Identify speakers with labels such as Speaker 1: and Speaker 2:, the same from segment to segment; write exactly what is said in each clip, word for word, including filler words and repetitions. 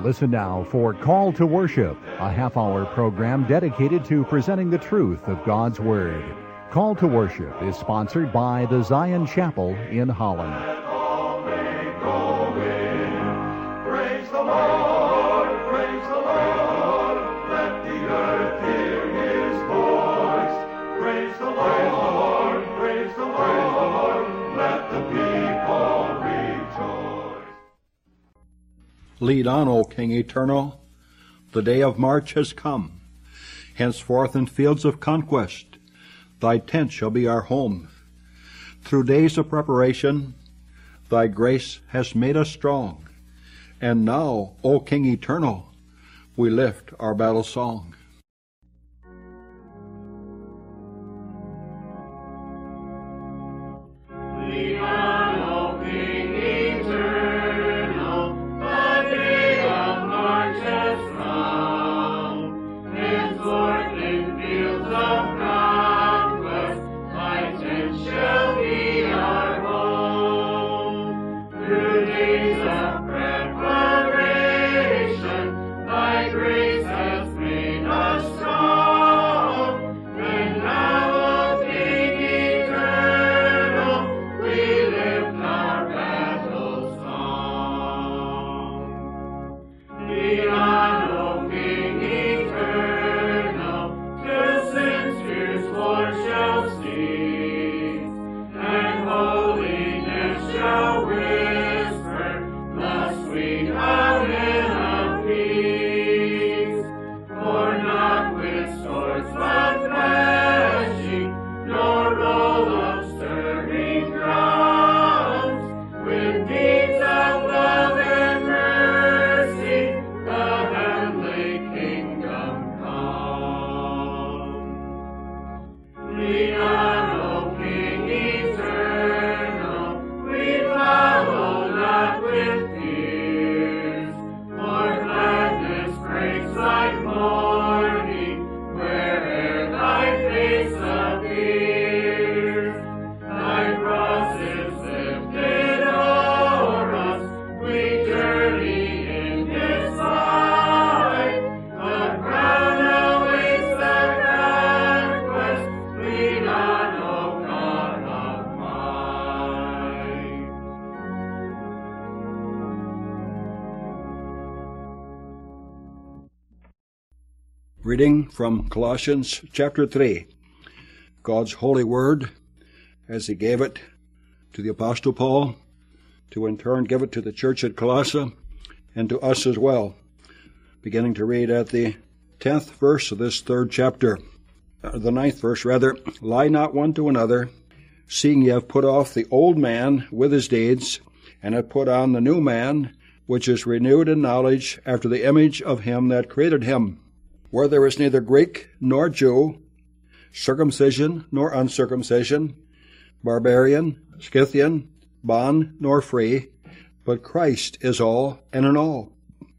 Speaker 1: Listen now for Call to Worship, a half-hour program dedicated to presenting the truth of God's Word. Call to Worship is sponsored by the Zion Chapel in Holland.
Speaker 2: Praise the Lord, praise the Lord, let the earth hear His voice. Praise the Lord, praise the Lord, let the people rejoice.
Speaker 3: Lead on, O King eternal, the day of March has come. Henceforth in fields of conquest, Thy tent shall be our home. Through days of preparation, Thy grace has made us strong. And now, O King eternal, we lift our battle song. Reading from Colossians chapter three, God's holy word as He gave it to the Apostle Paul, to in turn give it to the church at Colossae, and to us as well. Beginning to read at the tenth verse of this third chapter, uh, the ninth verse rather, Lie not one to another, seeing ye have put off the old man with his deeds, and have put on the new man, which is renewed in knowledge after the image of him that created him, where there is neither Greek nor Jew, circumcision nor uncircumcision, barbarian, Scythian, bond nor free, but Christ is all and in all.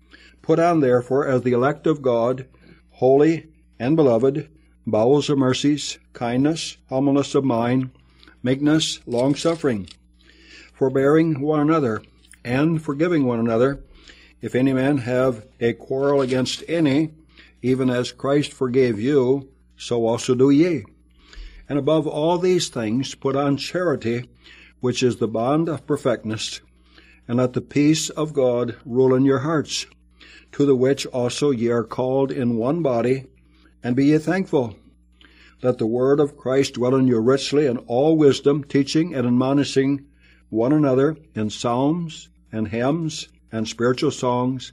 Speaker 3: Put on therefore as the elect of God, holy and beloved, bowels of mercies, kindness, humbleness of mind, meekness, long-suffering, forbearing one another, and forgiving one another, if any man have a quarrel against any, even as Christ forgave you, so also do ye. And above all these things put on charity, which is the bond of perfectness, and let the peace of God rule in your hearts, to the which also ye are called in one body, and be ye thankful. Let the word of Christ dwell in you richly in all wisdom, teaching and admonishing one another in psalms and hymns and spiritual songs,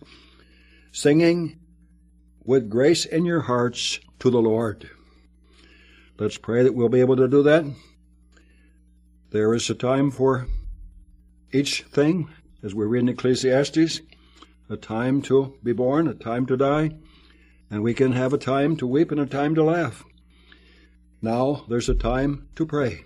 Speaker 3: singing with grace in your hearts to the Lord. Let's pray that we'll be able to do that. There is a time for each thing, as we read in Ecclesiastes, a time to be born, a time to die, and we can have a time to weep and a time to laugh. Now there's a time to pray.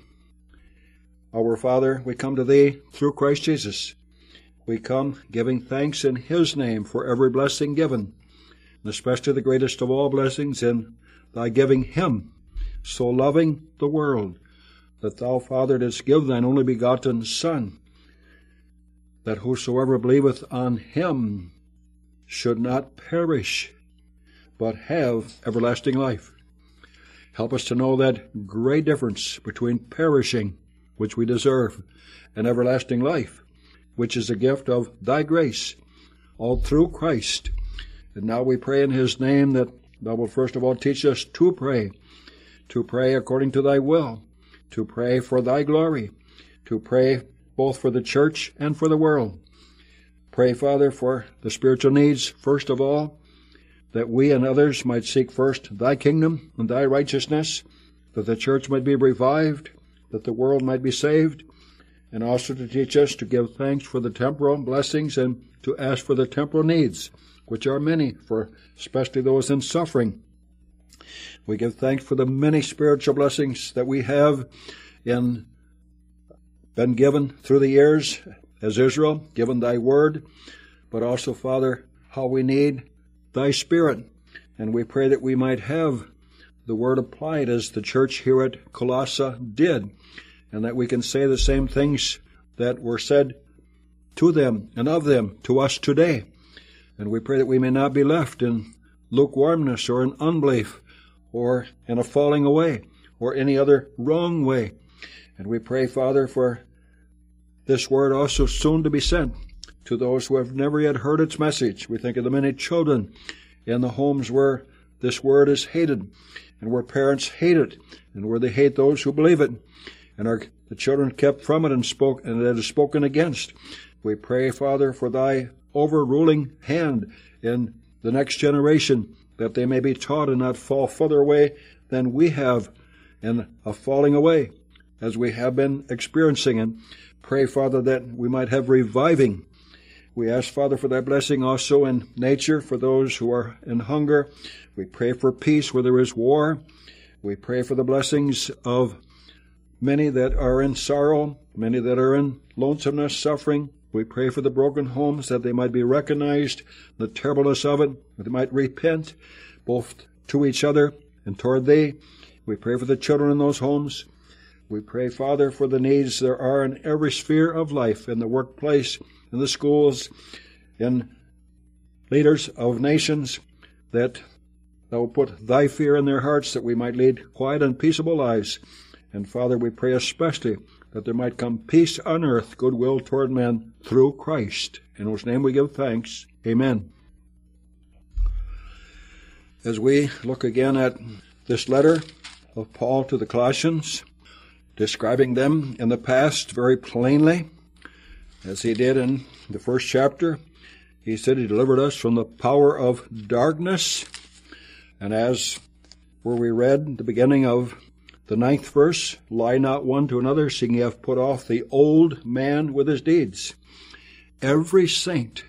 Speaker 3: Our Father, we come to Thee through Christ Jesus. We come giving thanks in His name for every blessing given, and especially the greatest of all blessings in Thy giving Him, so loving the world, that Thou, Father, didst give Thine only begotten Son, that whosoever believeth on Him should not perish, but have everlasting life. Help us to know that great difference between perishing, which we deserve, and everlasting life, which is a gift of thy grace, all through Christ. And now we pray in his name that thou wilt first of all teach us to pray, to pray according to thy will, to pray for thy glory, to pray both for the church and for the world. Pray, Father, for the spiritual needs, first of all, that we and others might seek first thy kingdom and thy righteousness, that the church might be revived, that the world might be saved, and also to teach us to give thanks for the temporal blessings and to ask for the temporal needs, which are many, for especially those in suffering. We give thanks for the many spiritual blessings that we have in been given through the years as Israel, given thy word, but also, Father, how we need thy Spirit. And we pray that we might have the word applied as the church here at Colossae did, and that we can say the same things that were said to them and of them to us today. And we pray that we may not be left in lukewarmness or in unbelief or in a falling away or any other wrong way. And we pray, Father, for this word also soon to be sent to those who have never yet heard its message. We think of the many children in the homes where this word is hated, and where parents hate it, and where they hate those who believe it, and are the children kept from it and spoke, and it is spoken against. We pray, Father, for thy overruling hand in the next generation, that they may be taught and not fall further away than we have, and a falling away as we have been experiencing. And pray, Father, that we might have reviving. We ask, Father, for thy blessing also in nature for those who are in hunger. We pray for peace where there is war. We pray for the blessings of many that are in sorrow, many that are in lonesomeness, suffering. We pray for the broken homes, that they might be recognized, the terribleness of it, that they might repent, both to each other and toward thee. We pray for the children in those homes. We pray, Father, for the needs there are in every sphere of life, in the workplace, in the schools, in leaders of nations, that thou will put thy fear in their hearts, that we might lead quiet and peaceable lives. And, Father, we pray especially that there might come peace on earth, goodwill toward men, through Christ, in whose name we give thanks. Amen. As we look again at this letter of Paul to the Colossians, describing them in the past very plainly, as he did in the first chapter, he said he delivered us from the power of darkness. And as where we read the beginning of the ninth verse, lie not one to another, seeing ye have put off the old man with his deeds. Every saint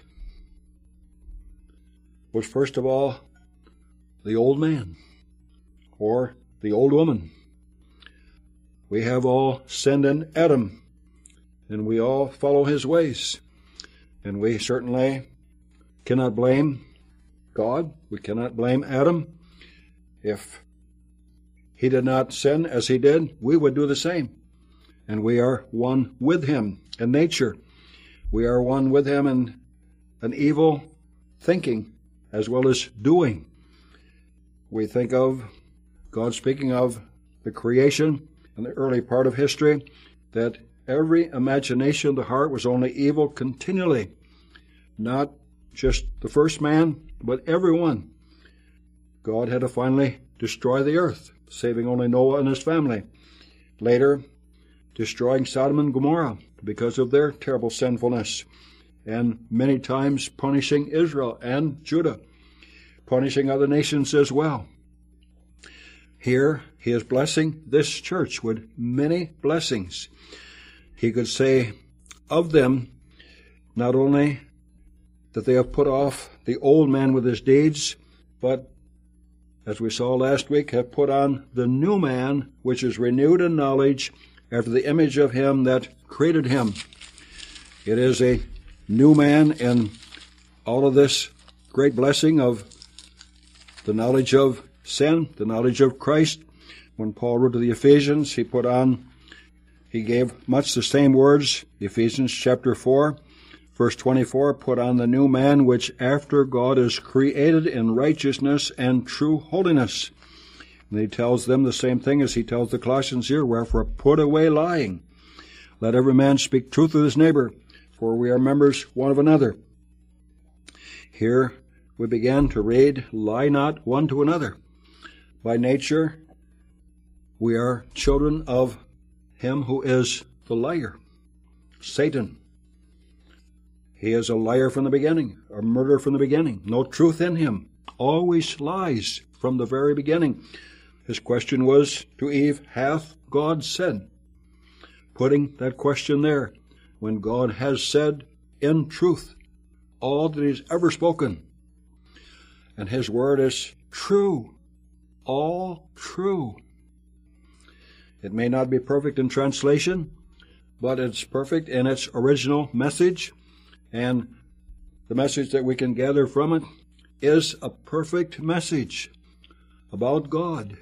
Speaker 3: was first of all the old man or the old woman. We have all sinned in Adam, and we all follow his ways. And we certainly cannot blame God. We cannot blame Adam. If he did not sin as he did, we would do the same. And we are one with him in nature. We are one with him in an evil thinking as well as doing. We think of God speaking of the creation in the early part of history, that every imagination of the heart was only evil continually. Not just the first man, but everyone. God had to finally destroy the earth, saving only Noah and his family. Later, destroying Sodom and Gomorrah because of their terrible sinfulness, and many times punishing Israel and Judah, punishing other nations as well. Here, he is blessing this church with many blessings. He could say of them, not only that they have put off the old man with his deeds, but, as we saw last week, have put on the new man, which is renewed in knowledge after the image of him that created him. It is a new man in all of this great blessing of the knowledge of sin, the knowledge of Christ. When Paul wrote to the Ephesians, he put on, he gave much the same words, Ephesians chapter four, Verse twenty-four, put on the new man, which after God is created in righteousness and true holiness. And he tells them the same thing as he tells the Colossians here, wherefore put away lying. Let every man speak truth with his neighbor, for we are members one of another. Here we begin to read, lie not one to another. By nature, we are children of him who is the liar, Satan. He is a liar from the beginning, a murderer from the beginning. No truth in him. Always lies from the very beginning. His question was to Eve, hath God said? Putting that question there, when God has said in truth all that he's ever spoken. And his word is true, all true. It may not be perfect in translation, but it's perfect in its original message. And the message that we can gather from it is a perfect message about God,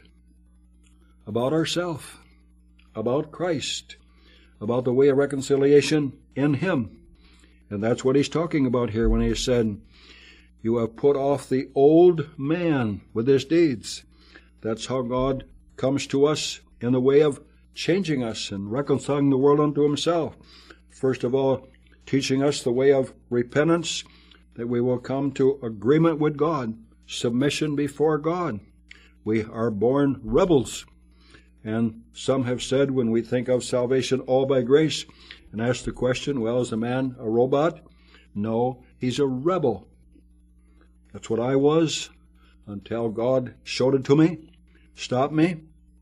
Speaker 3: about ourselves, about Christ, about the way of reconciliation in him. And that's what he's talking about here when he said, you have put off the old man with his deeds. That's how God comes to us in the way of changing us and reconciling the world unto himself. First of all, teaching us the way of repentance, that we will come to agreement with God, submission before God. We are born rebels. And some have said when we think of salvation all by grace, and ask the question, well, is a man a robot? No, he's a rebel. That's what I was until God showed it to me, stopped me.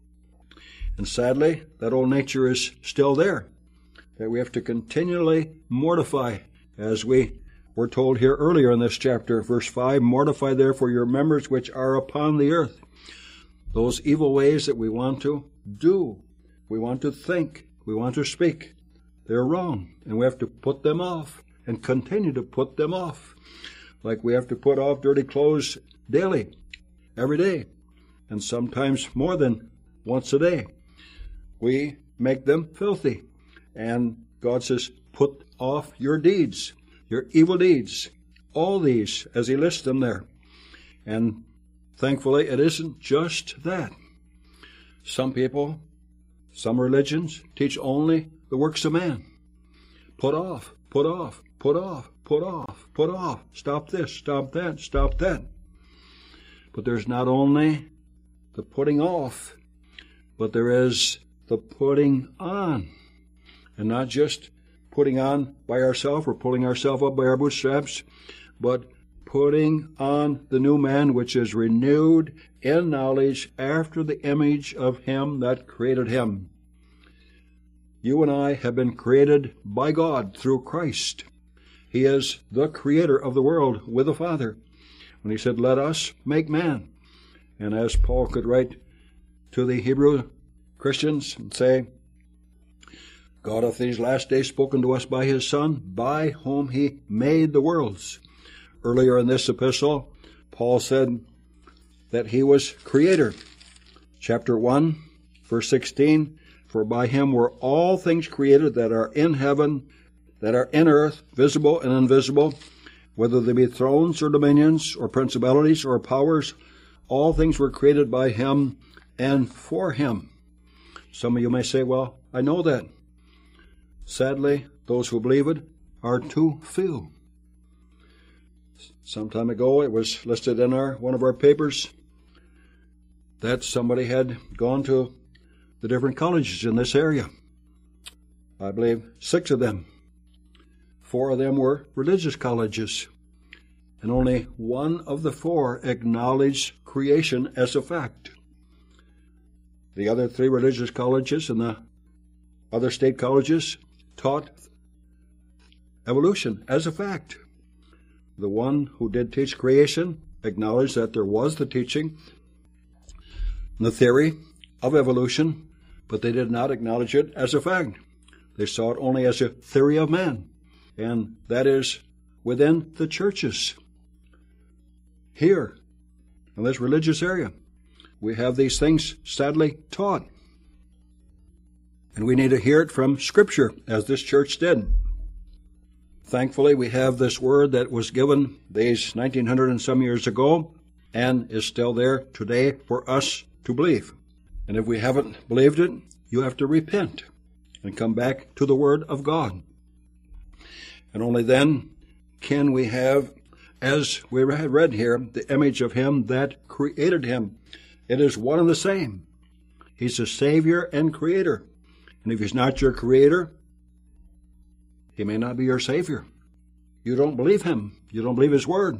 Speaker 3: And sadly, that old nature is still there, that we have to continually mortify, as we were told here earlier in this chapter, verse five, mortify therefore your members which are upon the earth. Those evil ways that we want to do, we want to think, we want to speak, they're wrong, and we have to put them off and continue to put them off. Like we have to put off dirty clothes daily, every day, and sometimes more than once a day. We make them filthy. And God says, put off your deeds, your evil deeds, all these, as he lists them there. And thankfully, it isn't just that. Some people, some religions, teach only the works of man. Put off, put off, put off, put off, put off. Stop this, stop that, stop that. But there's not only the putting off, but there is the putting on. And not just putting on by ourselves or pulling ourselves up by our bootstraps, but putting on the new man, which is renewed in knowledge after the image of him that created him. You and I have been created by God through Christ. He is the creator of the world with the Father. When he said, let us make man. And as Paul could write to the Hebrew Christians and say, God hath these last days spoken to us by his Son, by whom he made the worlds. Earlier in this epistle, Paul said that he was creator. Chapter one, verse sixteen, for by him were all things created that are in heaven, that are in earth, visible and invisible, whether they be thrones or dominions or principalities or powers, all things were created by him and for him. Some of you may say, well, I know that. Sadly, those who believe it are too few. Some time ago, it was listed in our one of our papers that somebody had gone to the different colleges in this area. I believe six of them. Four of them were religious colleges. And only one of the four acknowledged creation as a fact. The other three religious colleges and the other state colleges taught evolution as a fact. The one who did teach creation acknowledged that there was the teaching, the theory of evolution, but they did not acknowledge it as a fact. They saw it only as a theory of man, and that is within the churches. Here, in this religious area, we have these things sadly taught. And we need to hear it from Scripture, as this church did. Thankfully, we have this word that was given these nineteen hundred and some years ago and is still there today for us to believe. And if we haven't believed it, you have to repent and come back to the Word of God. And only then can we have, as we read here, the image of Him that created Him. It is one and the same. He's the Savior and Creator. And if He's not your Creator, He may not be your Savior. You don't believe Him. You don't believe His Word.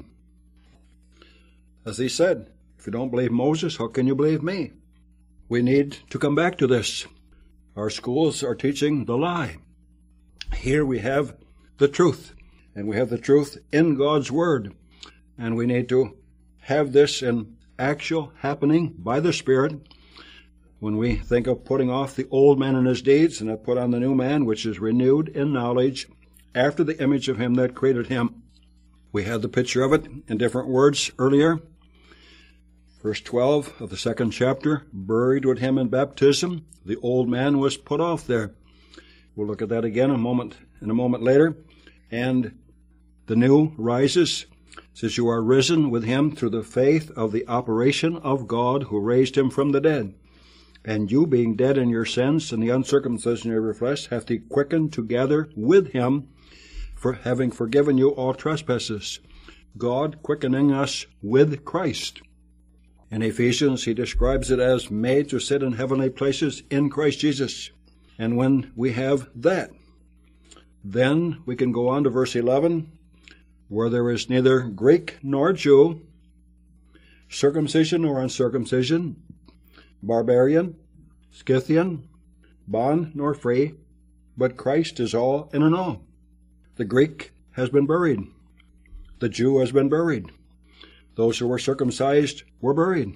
Speaker 3: As He said, if you don't believe Moses, how can you believe me? We need to come back to this. Our schools are teaching the lie. Here we have the truth, and we have the truth in God's Word. And we need to have this in actual happening by the Spirit. When we think of putting off the old man and his deeds, and have put on the new man, which is renewed in knowledge, after the image of Him that created him. We had the picture of it in different words earlier. Verse twelve of the second chapter, buried with Him in baptism. The old man was put off there. We'll look at that again a moment in a moment later. And the new rises. It says, you are risen with Him through the faith of the operation of God who raised Him from the dead. And you, being dead in your sins and the uncircumcision of your flesh, hath He quickened together with Him, for having forgiven you all trespasses. God quickening us with Christ. In Ephesians, he describes it as made to sit in heavenly places in Christ Jesus. And when we have that, then we can go on to verse eleven, where there is neither Greek nor Jew, circumcision nor uncircumcision, barbarian, Scythian, bond nor free, but Christ is all and in all. The Greek has been buried. The Jew has been buried. Those who were circumcised were buried.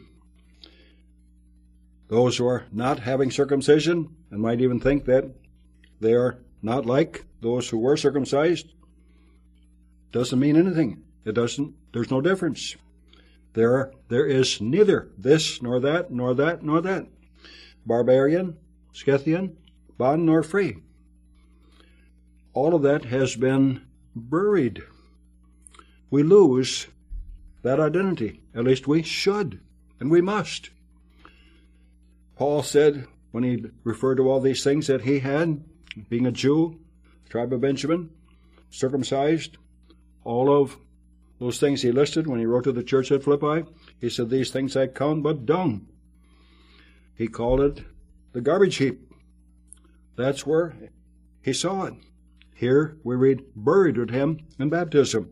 Speaker 3: Those who are not having circumcision and might even think that they are not like those who were circumcised doesn't mean anything. It doesn't, there's no difference. There, there is neither this nor that, nor that, nor that. Barbarian, Scythian, bond nor free. All of that has been buried. We lose that identity. At least we should, and we must. Paul said, when he referred to all these things that he had, being a Jew, tribe of Benjamin, circumcised, all of those things he listed when he wrote to the church at Philippi, he said, these things I count but dung. He called it the garbage heap. That's where he saw it. Here we read, buried with Him in baptism.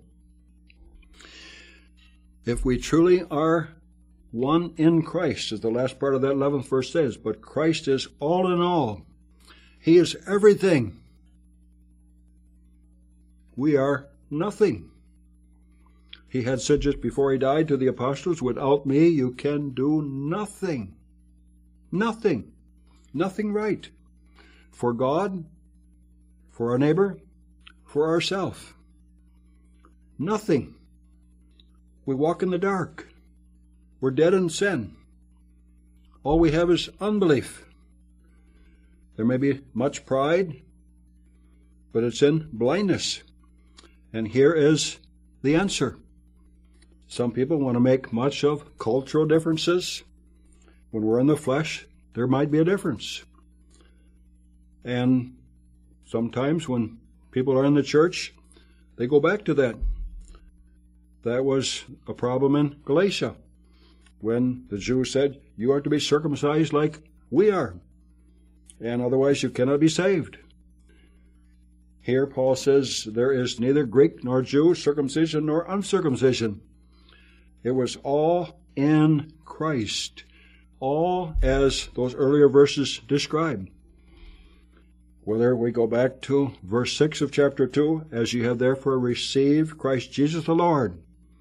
Speaker 3: If we truly are one in Christ, as the last part of that eleventh verse says, but Christ is all in all. He is everything. We are nothing. He had said just before He died to the apostles, without me you can do nothing. Nothing. Nothing right. For God, for our neighbor, for ourselves. Nothing. We walk in the dark. We're dead in sin. All we have is unbelief. There may be much pride, but it's in blindness. And here is the answer. Some people want to make much of cultural differences. When we're in the flesh, there might be a difference. And sometimes when people are in the church, they go back to that. That was a problem in Galatia, when the Jews said, you are to be circumcised like we are, and otherwise you cannot be saved. Here Paul says, there is neither Greek nor Jew, circumcision nor uncircumcision. It was all in Christ, all as those earlier verses describe. Whether we go back to verse six of chapter two, as you have therefore received Christ Jesus the Lord.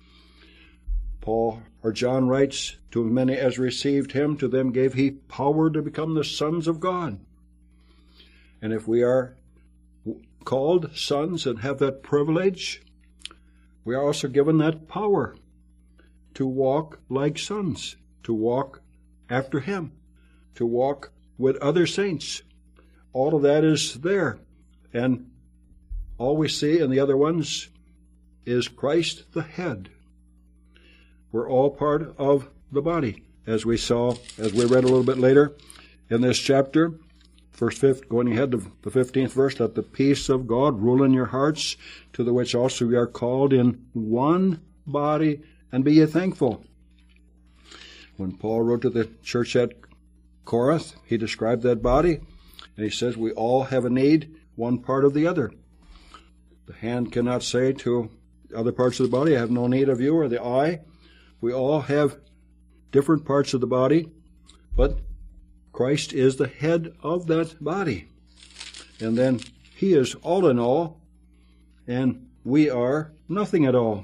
Speaker 3: Paul or John writes, to as many as received Him, to them gave He power to become the sons of God. And if we are called sons and have that privilege, we are also given that power to walk like sons, to walk after Him, to walk with other saints. All of that is there. And all we see in the other ones is Christ the head. We're all part of the body, as we saw, as we read a little bit later in this chapter. First, fifth, going ahead to the fifteenth verse, let the peace of God rule in your hearts, to the which also we are called in one body, and be ye thankful. When Paul wrote to the church at Corinth, he described that body, and he says we all have a need, one part of the other. The hand cannot say to other parts of the body, I have no need of you, or the eye. We all have different parts of the body, but Christ is the head of that body. And then he is all in all, and we are nothing at all.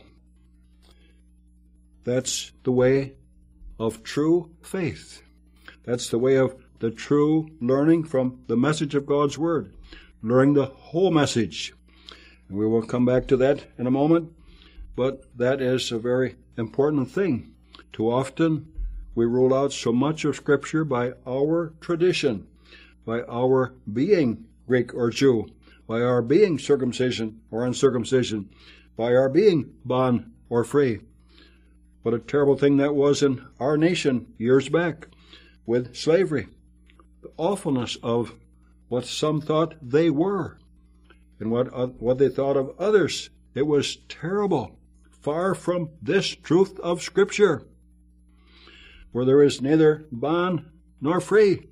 Speaker 3: That's the way of true faith. That's the way of the true learning from the message of God's Word, learning the whole message. And we will come back to that in a moment, but that is a very important thing. Too often we rule out so much of Scripture by our tradition, by our being Greek or Jew, by our being circumcision or uncircumcision, by our being bond or free. What a terrible thing that was in our nation years back with slavery. The awfulness of what some thought they were and what, uh, what they thought of others. It was terrible. Far from this truth of Scripture, where there is neither bond nor free,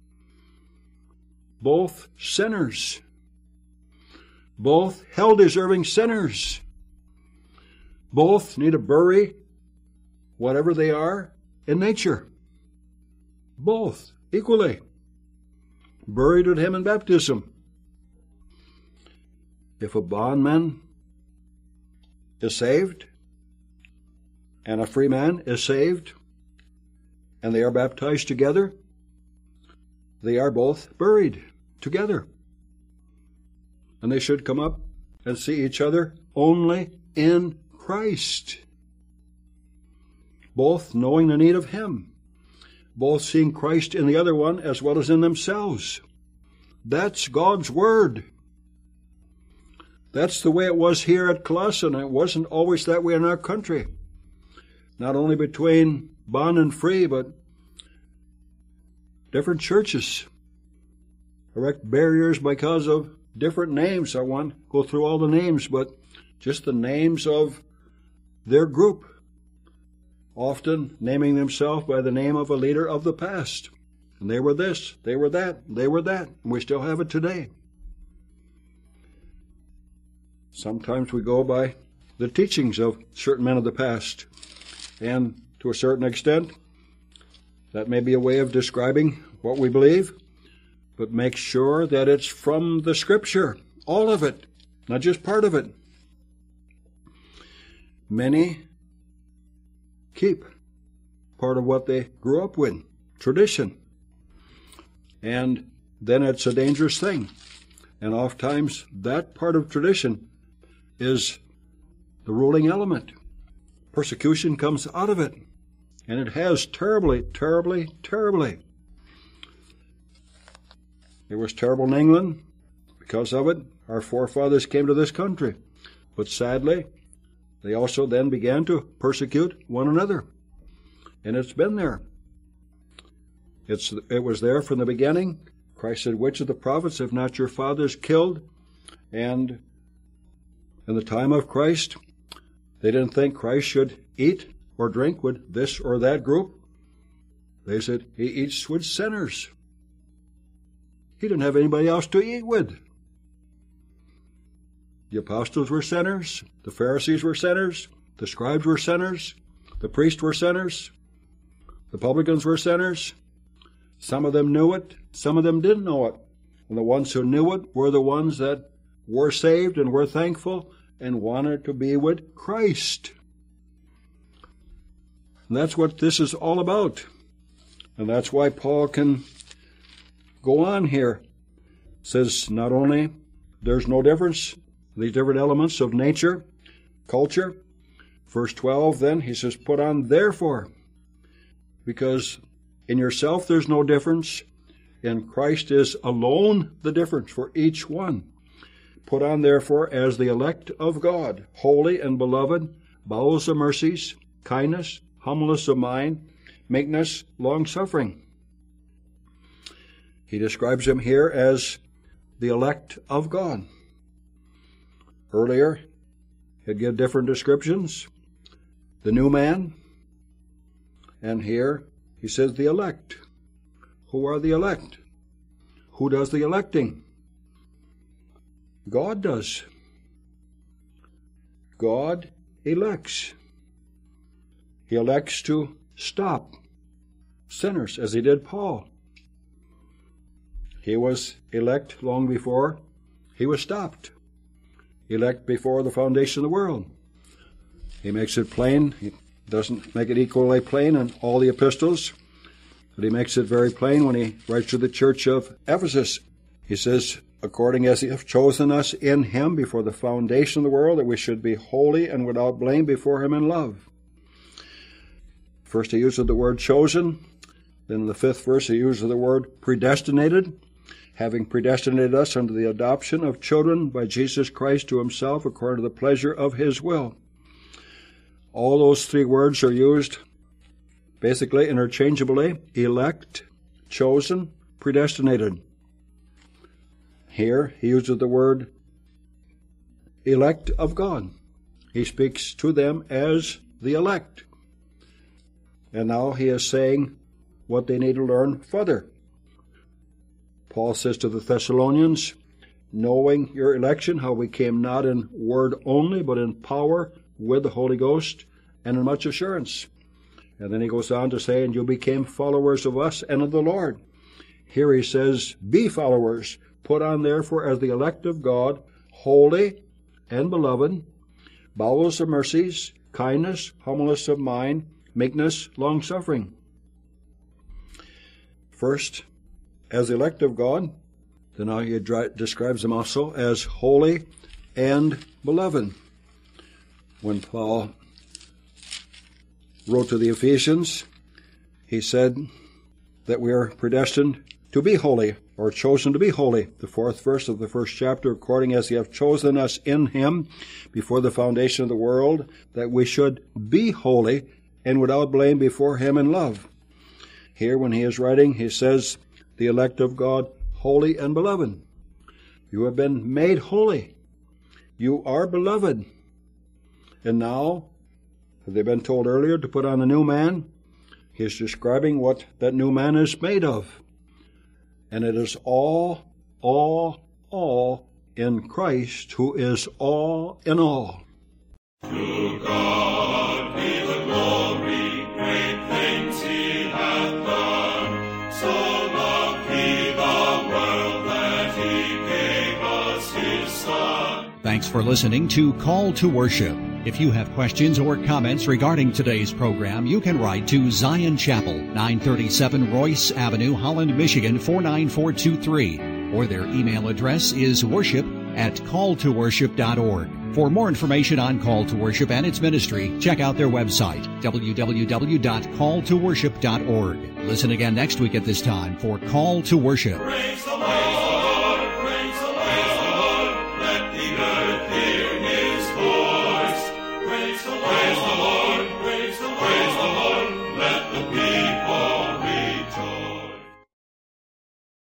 Speaker 3: both sinners, both hell-deserving sinners, both need to bury whatever they are in nature, both equally, buried with him in baptism. If a bondman is saved, and a free man is saved, and they are baptized together, they are both buried together. And they should come up and see each other only in Christ, both knowing the need of him, both seeing Christ in the other one as well as in themselves. That's God's Word. That's the way it was here at Colossae, and it wasn't always that way in our country. Not only between bond and free, but different churches erect barriers because of different names. I won't go through all the names, but just the names of their group, often naming themselves by the name of a leader of the past. And they were this, they were that, they were that, and we still have it today. Sometimes we go by the teachings of certain men of the past, and to a certain extent, that may be a way of describing what we believe, but make sure that it's from the Scripture, all of it, not just part of it. Many keep part of what they grew up with, tradition, and then it's a dangerous thing. And oftentimes that part of tradition is the ruling element. Persecution comes out of it, and it has terribly, terribly, terribly. It was terrible in England. Because of it, our forefathers came to this country. But sadly, they also then began to persecute one another. And it's been there. It's, it was there from the beginning. Christ said, which of the prophets have not your fathers killed? And in the time of Christ, they didn't think Christ should eat or drink with this or that group. They said, he eats with sinners. He didn't have anybody else to eat with. The apostles were sinners. The Pharisees were sinners. The scribes were sinners. The priests were sinners. The publicans were sinners. Some of them knew it. Some of them didn't know it. And the ones who knew it were the ones that were saved and were thankful and wanted to be with Christ. And that's what this is all about. And that's why Paul can go on here. Says not only there's no difference, these different elements of nature, culture. Verse twelve then, he says, put on therefore. Because in yourself there's no difference. In Christ is alone the difference for each one. Put on, therefore, as the elect of God, holy and beloved, bowels of mercies, kindness, humbleness of mind, meekness, long-suffering. He describes him here as the elect of God. Earlier, he'd give different descriptions. The new man. And here, he says the elect. Who are the elect? Who does the electing? God does. God elects. He elects to stop sinners, as he did Paul. He was elect long before he was stopped. Elect before the foundation of the world. He makes it plain. He doesn't make it equally plain in all the epistles, but he makes it very plain when he writes to the church of Ephesus. He says, according as he hath chosen us in him before the foundation of the world, that we should be holy and without blame before him in love. First he uses the word chosen. Then in the fifth verse he uses the word predestinated, having predestinated us unto the adoption of children by Jesus Christ to himself according to the pleasure of his will. All those three words are used basically interchangeably: elect, chosen, predestinated. Here he uses the word elect of God. He speaks to them as the elect. And now he is saying what they need to learn further. Paul says to the Thessalonians, knowing your election, how we came not in word only, but in power, with the Holy Ghost, and in much assurance. And then he goes on to say, and you became followers of us and of the Lord. Here he says, be followers. Put on, therefore, as the elect of God, holy and beloved, bowels of mercies, kindness, humbleness of mind, meekness, long-suffering. First, as the elect of God, then now he describes them also as holy and beloved. When Paul wrote to the Ephesians, he said that we are predestined to be holy, or chosen to be holy. The fourth verse of the first chapter, according as he hath chosen us in him before the foundation of the world, that we should be holy and without blame before him in love. Here, when he is writing, he says, the elect of God, holy and beloved. You have been made holy. You are beloved. And now, have they been told earlier to put on the new man? He is describing what that new man is made of. And it is all, all, all in Christ, who is all in all.
Speaker 2: To God be the glory, great things he hath done. So loved he the world that he gave us his Son.
Speaker 1: Thanks for listening to Call to Worship. If you have questions or comments regarding today's program, you can write to Zion Chapel, nine thirty-seven Royce Avenue, Holland, Michigan, four nine four two three, or their email address is worship at call to worship dot org. For more information on Call to Worship and its ministry, check out their website, w w w dot call to worship dot org. Listen again next week at this time for Call to Worship.
Speaker 2: Praise the Lord.